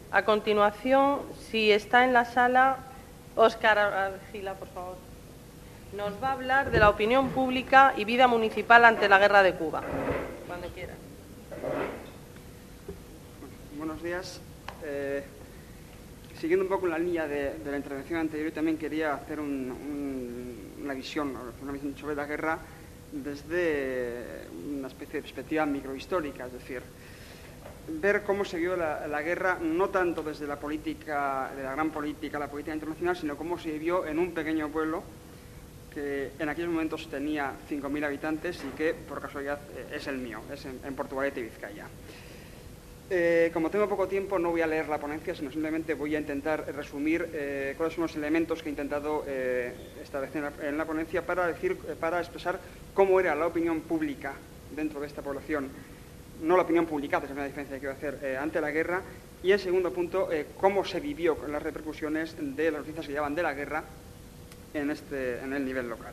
A continuación, si está en la sala, Óscar Argila, por favor. Nos va a hablar de la opinión pública y vida municipal ante la guerra de Cuba. Cuando quiera. Buenos días. Siguiendo un poco en la línea de la intervención anterior, también quería hacer una visión sobre la guerra desde una especie de perspectiva microhistórica, es decir, ver cómo se vio la guerra no tanto desde la política, de la gran política, la política internacional, sino cómo se vivió en un pequeño pueblo que en aquellos momentos tenía 5.000 habitantes y que, por casualidad, es el mío, es en Portugalete, Vizcaya. Como tengo poco tiempo, no voy a leer la ponencia, sino simplemente voy a intentar resumir cuáles son los elementos que he intentado establecer en la ponencia para expresar cómo era la opinión pública dentro de esta población, no la opinión publicada, es una diferencia que quiero hacer, ante la guerra, y en segundo punto, cómo se vivió con las repercusiones de las noticias que llevaban de la guerra en el nivel local.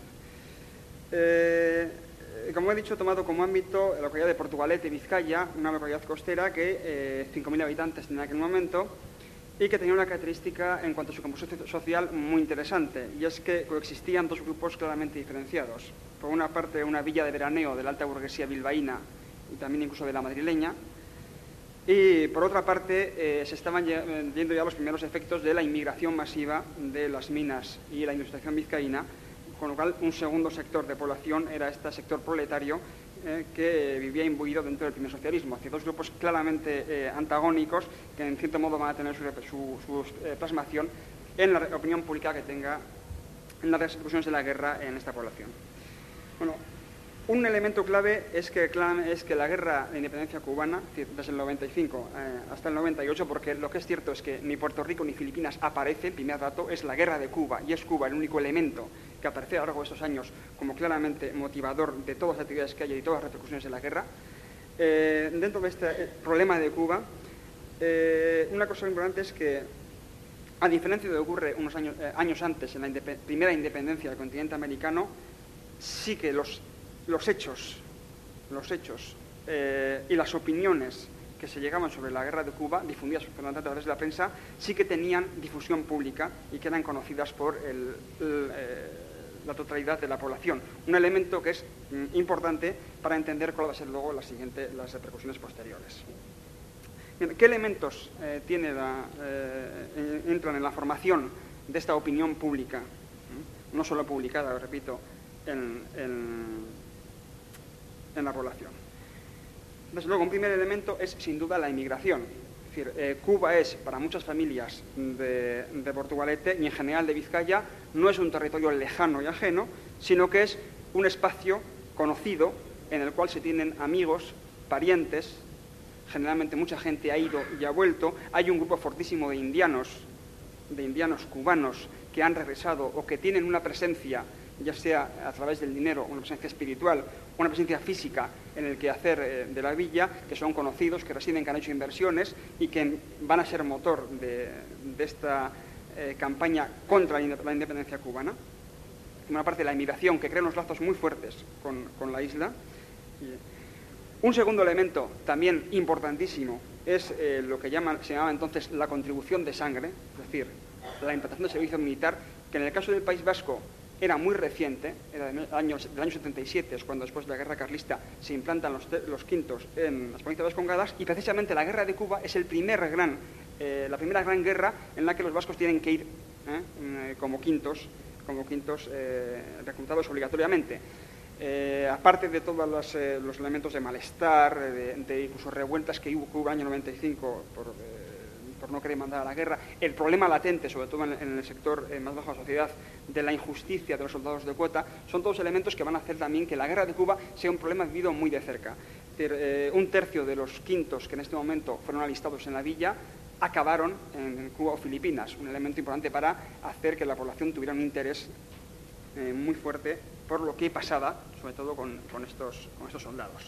Como he dicho, he tomado como ámbito la localidad de Portugalete, Vizcaya, una localidad costera que 5.000 habitantes tenía en aquel momento y que tenía una característica en cuanto a su composición social muy interesante, y es que coexistían dos grupos claramente diferenciados. Por una parte, una villa de veraneo de la alta burguesía bilbaína y también incluso de la madrileña, y por otra parte se estaban viendo ya los primeros efectos de la inmigración masiva de las minas y la industrialización vizcaína, con lo cual un segundo sector de población era este sector proletario que vivía imbuido dentro del primer socialismo, hacia dos grupos claramente antagónicos que en cierto modo van a tener su plasmación en la opinión pública que tenga en las repercusiones de la guerra en esta población. Bueno, un elemento clave es que la guerra de independencia cubana, desde el 95 hasta el 98, porque lo que es cierto es que ni Puerto Rico ni Filipinas aparece, el primer dato es la guerra de Cuba, y es Cuba el único elemento que aparece a lo largo de estos años como claramente motivador de todas las actividades que hay y todas las repercusiones de la guerra. Dentro de este problema de Cuba, una cosa importante es que, a diferencia de lo que ocurre unos años antes, en la primera independencia del continente americano, sí que los hechos y las opiniones que se llegaban sobre la guerra de Cuba, difundidas a través de la prensa, sí que tenían difusión pública y que eran conocidas por la totalidad de la población. Un elemento que es importante para entender cuál va a ser luego las repercusiones posteriores. Bien, ¿qué elementos entran en la formación de esta opinión pública? No solo publicada, repito, en la población. Desde luego, un primer elemento es sin duda la inmigración. Es decir, Cuba es, para muchas familias de Portugalete y en general de Vizcaya, no es un territorio lejano y ajeno, sino que es un espacio conocido en el cual se tienen amigos, parientes, generalmente mucha gente ha ido y ha vuelto. Hay un grupo fortísimo de indianos cubanos que han regresado o que tienen una presencia, ya sea a través del dinero, una presencia espiritual, una presencia física en el quehacer de la villa, que son conocidos, que residen, que han hecho inversiones y que van a ser motor de esta campaña contra la independencia cubana. Por una parte, la inmigración, que crea unos lazos muy fuertes con la isla. Un segundo elemento, también importantísimo, es lo que se llamaba entonces la contribución de sangre, es decir, la implantación del servicio militar, que en el caso del País Vasco era muy reciente, era del año 77, es cuando después de la guerra carlista se implantan los quintos en las provincias vascongadas, y precisamente la guerra de Cuba es la primera gran guerra en la que los vascos tienen que ir como quintos reclutados obligatoriamente. Aparte de todos los elementos de malestar, de incluso revueltas que hubo en el año 95 por no querer mandar a la guerra, el problema latente, sobre todo en el sector más bajo de la sociedad, de la injusticia de los soldados de cuota, son todos elementos que van a hacer también que la guerra de Cuba sea un problema vivido muy de cerca. Un tercio de los quintos que en este momento fueron alistados en la villa acabaron en Cuba o Filipinas, un elemento importante para hacer que la población tuviera un interés muy fuerte por lo que pasaba, sobre todo con estos soldados.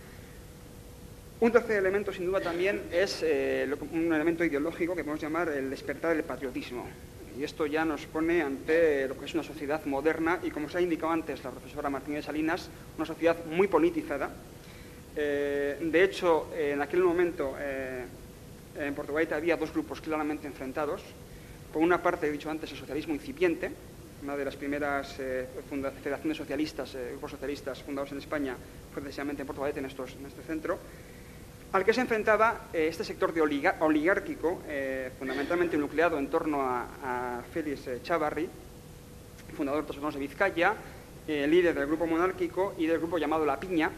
Un tercer elemento, sin duda, también es un elemento ideológico que podemos llamar el despertar del patriotismo. Y esto ya nos pone ante lo que es una sociedad moderna y, como se ha indicado antes la profesora Martínez Salinas, una sociedad muy politizada. De hecho, en aquel momento en Portugalete había dos grupos claramente enfrentados. Por una parte, he dicho antes, el socialismo incipiente, una de las primeras federaciones socialistas, grupos socialistas fundados en España, fue precisamente en Portugalete, en este centro, al que se enfrentaba este sector de oligárquico, fundamentalmente nucleado en torno a Félix Chávarri, fundador de los Autonomes de Vizcaya, líder del grupo monárquico y del grupo llamado La Piña,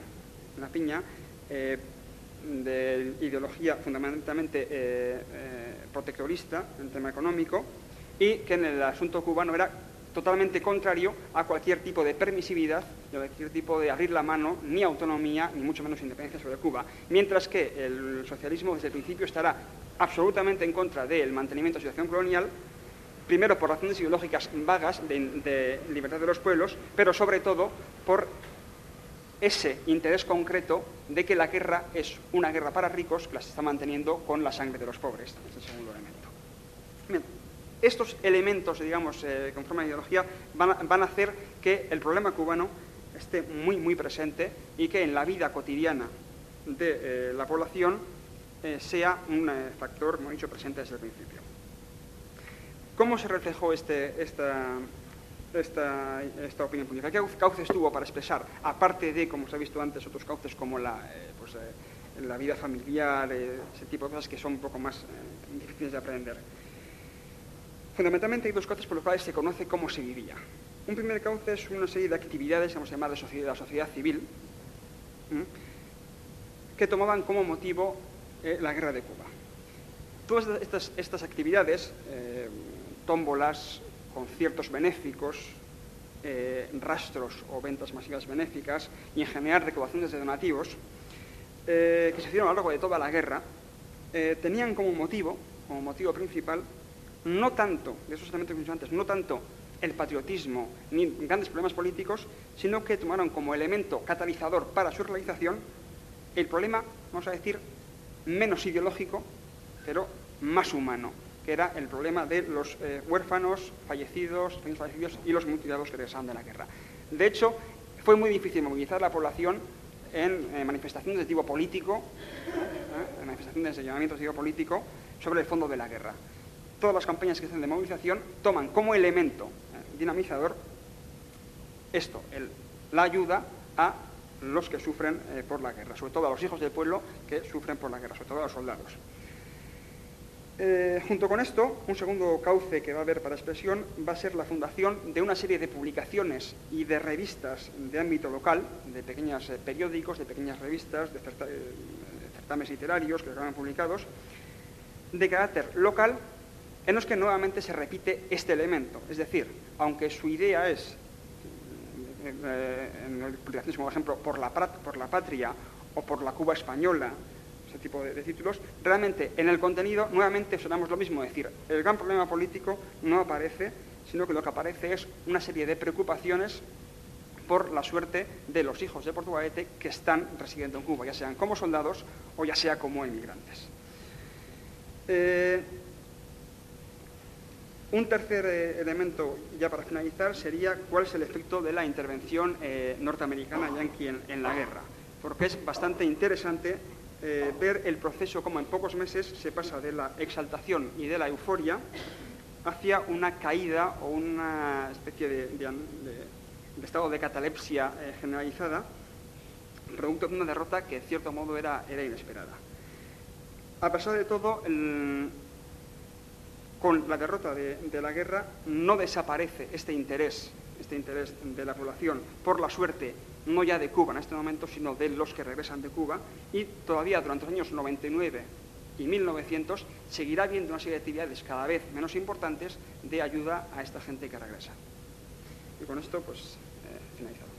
de ideología fundamentalmente protectorista en tema económico, y que en el asunto cubano era totalmente contrario a cualquier tipo de permisividad, a cualquier tipo de abrir la mano, ni autonomía, ni mucho menos independencia sobre Cuba. Mientras que el socialismo desde el principio estará absolutamente en contra del mantenimiento de la situación colonial, primero por razones ideológicas vagas de libertad de los pueblos, pero sobre todo por ese interés concreto de que la guerra es una guerra para ricos que la se está manteniendo con la sangre de los pobres. Este es el segundo elemento. Bien, estos elementos, digamos, que conforman la ideología, van a hacer que el problema cubano esté muy, muy presente y que en la vida cotidiana de la población sea un factor, como he dicho, presente desde el principio. ¿Cómo se reflejó esta opinión pública? ¿Qué cauces tuvo para expresar, aparte de, como se ha visto antes, otros cauces como la vida familiar, ese tipo de cosas que son un poco más difíciles de aprender? Fundamentalmente hay dos cauces por los cuales se conoce cómo se vivía. Un primer cauce es una serie de actividades, vamos a llamar de la sociedad civil, que tomaban como motivo la guerra de Cuba. Todas estas actividades, tómbolas, conciertos benéficos, rastros o ventas masivas benéficas y en general recaudaciones de donativos que se hicieron a lo largo de toda la guerra, tenían como motivo principal no tanto, de esos elementos que he dicho antes, no tanto el patriotismo ni grandes problemas políticos, sino que tomaron como elemento catalizador para su realización el problema, vamos a decir, menos ideológico, pero más humano, que era el problema de los huérfanos, fallecidos y los mutilados que regresaban de la guerra. De hecho, fue muy difícil movilizar a la población en manifestaciones de tipo político, en manifestaciones de llamamientos de tipo político, sobre el fondo de la guerra. Todas las campañas que hacen de movilización toman como elemento dinamizador esto, la ayuda a los que sufren por la guerra, sobre todo a los hijos del pueblo que sufren por la guerra, sobre todo a los soldados. Junto con esto, un segundo cauce que va a haber para expresión va a ser la fundación de una serie de publicaciones y de revistas de ámbito local, de pequeños periódicos, de pequeñas revistas, de certámenes literarios que acaban publicados, de carácter local, en los que nuevamente se repite este elemento. Es decir, aunque su idea es, en el publicacionismo, por ejemplo, por la patria o por la Cuba española, ese tipo de títulos, realmente en el contenido nuevamente observamos lo mismo, es decir, el gran problema político no aparece, sino que lo que aparece es una serie de preocupaciones por la suerte de los hijos de Portugalete que están residiendo en Cuba, ya sean como soldados o ya sea como emigrantes. Un tercer elemento, ya para finalizar, sería cuál es el efecto de la intervención norteamericana yanqui en la guerra, porque es bastante interesante ver el proceso como en pocos meses se pasa de la exaltación y de la euforia hacia una caída o una especie de estado de catalepsia generalizada, producto de una derrota que en cierto modo era inesperada. A pesar de todo, con la derrota de la guerra no desaparece este interés de la población por la suerte, no ya de Cuba en este momento, sino de los que regresan de Cuba, y todavía durante los años 99 y 1900 seguirá habiendo una serie de actividades cada vez menos importantes de ayuda a esta gente que regresa. Y con esto, pues, finalizado.